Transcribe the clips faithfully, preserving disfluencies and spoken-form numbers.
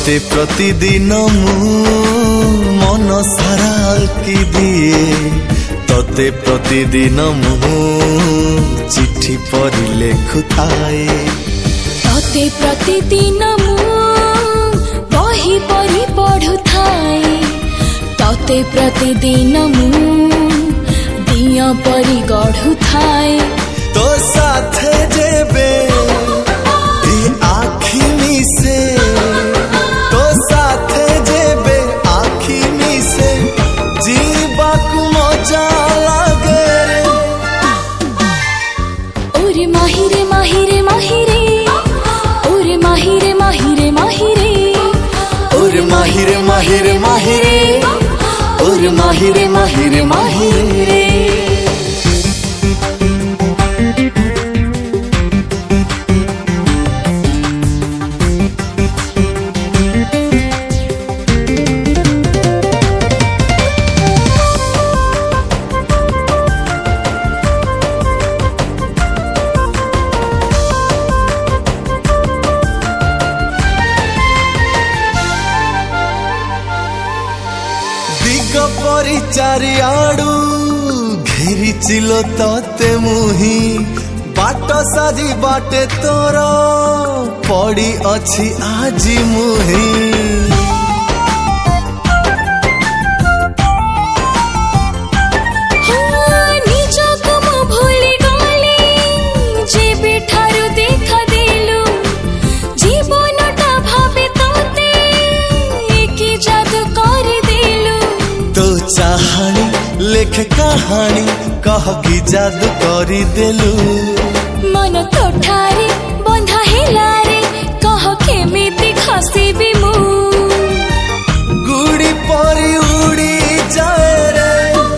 तोते प्रतिदिन मु मन सारा की दिए तोते प्रतिदिन मु चिट्ठी पढ़ी लेखुताए तोते प्रतिदिन मु बही पढ़ी पढ़ुथाए तोते प्रतिदिन मु दिया परी गढ़ुथाए तो साथे जेबे आखी मिसे तो साथे जेबे आखी मिसे जीवा को मजा लागे रे ओरे माहिरे माहिरे माहिरे ओरे माहिरे माहिरे माहिरे ओरे माहिरे माहिरे माहिरे ओरे माहिरे माहिरे माहिरे परी चारियाडू घेरी चिलो तोते मुही बाट साजी बाटे तोर पड़ी अछि आजी मुही चाहानी लेख कहानी कह की जादू करी देलू मन तोठारे बंधा हेलारे कह केमिति खसिबी मु गुड़ी परी उड़ी जाए रे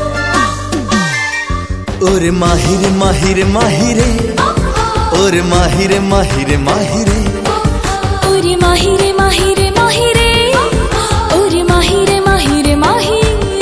ओरे माहिरे माहिरे माहिरे ओरे माहिरे माहिरे माहिरे ओरे माहिरे माहिरे माहिरे ओरे माहिरे माहिरे माहिरे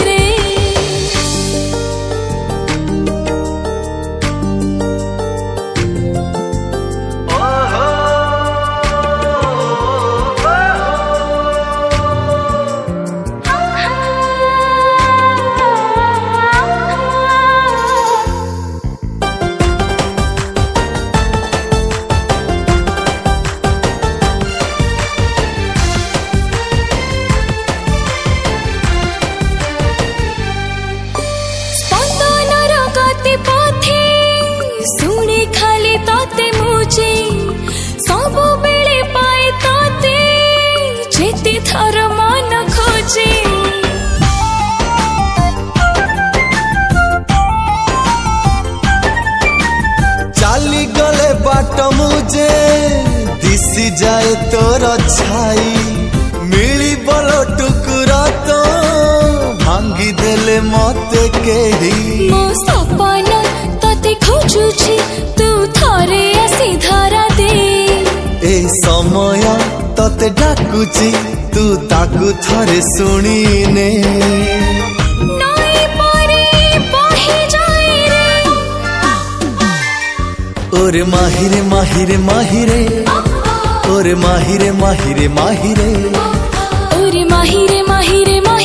चाली गले बाट मुझे दिसी जाए तोर छाई मिली बल टुकुरा तो भांगी देले मते केही मो सपना तते खोजुछि तू थरे आसी धरा दे ए समय तते डाकुछि तू ताकू थरे सुनिने ओरे माहिरे माहिरे माहिरे ओरे माहिरे माहिरे माहिरे ओरे माहिरे माहिरे